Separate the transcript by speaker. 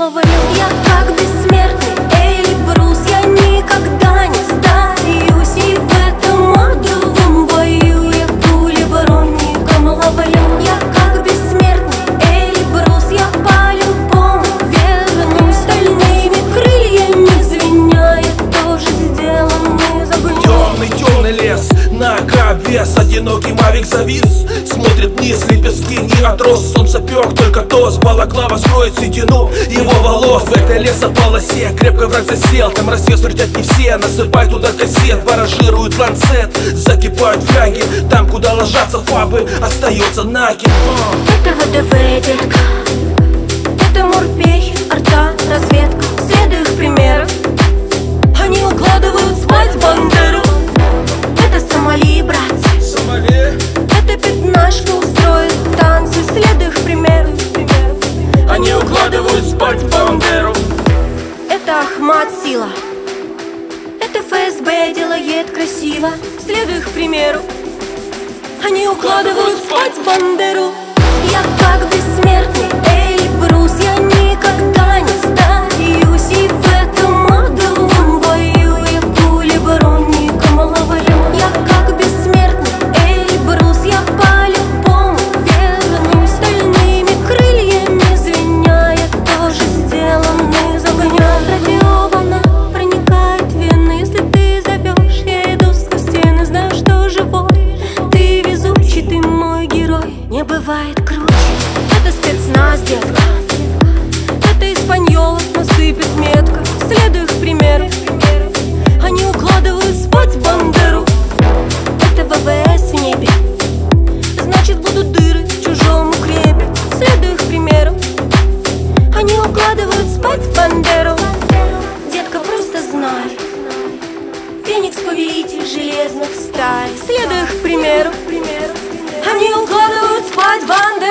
Speaker 1: маловарю. Я как бессмертный Эльбрус, я никогда не сдаюсь. И в этом адовом бою я пули воронника маловарю. Я как бессмертный Эльбрус, я по-любому вернусь. Стальными крыльями звеня, я тоже сделан из огня.
Speaker 2: Темный лес, нога обвес, одинокий мавик завис. Смотрит вниз, лепестки не отрос. Солнце пек, только тоз, балаклава скроет седину его волос. В этой лесополосе крепко враг засел. Там рассвет встречать не все, насыпай туда кассет. Баражирует ланцет, закипают фляги. Там, куда ложатся фабы, остается накид.
Speaker 1: Это ВДВ, детка, это морпехи, арта, разведка. Следуй их примеру, они укладывают спать Бандеру. Это Сомали, братцы, это пятнашка устроит танцы. Следуй их примеру,
Speaker 2: они укладывают спать Бандеру.
Speaker 1: это Ахмат Сила, это ФСБ делает красиво. Следуй их примеру, они укладывают спать Бандеру. Я как бессмертный Эльбрус, я никогда не сдаюсь. И в этом адовом бою я пули воронника маловарю. Я как бессмертный Эльбрус, я по-любому вернусь. Стальными крыльями звеня, я тоже сделан из огня. Радиоволна проникает в вены, если ты зовешь, я иду сквозь стены. Знаю, что живой, ты везучий, ты мой герой. Не бывает круче, это спецназ, детка, это испаньолов насыпет метко. Следуй их примеру, они укладывают спать Бандеру. Это ВВС в небе, значит будут дыры в чужом укрепе. Следуй их примеру, они укладывают спать Бандеру. Детка, просто знай, Феникс повелитель железных стай. Следуй их примеру, они укладывают спать Бандеру.